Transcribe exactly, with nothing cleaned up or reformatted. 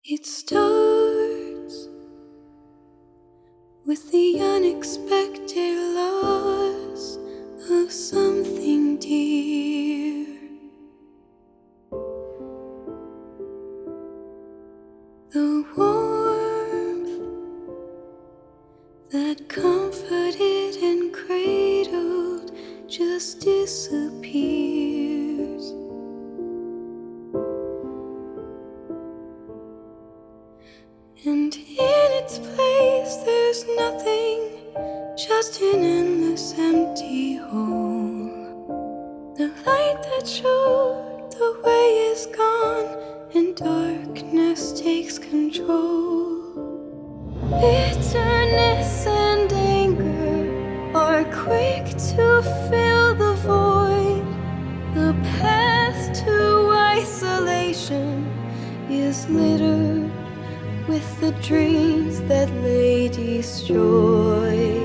It starts with the unexpected loss of something dear. The warmth that comforted and cradled just disappears. And in its place there's nothing, just an endless empty hole. The light that showed the way is gone, and darkness takes control. Bitterness and anger are quick to fill the void. The path to isolation is littered with the dreams that lay destroyed.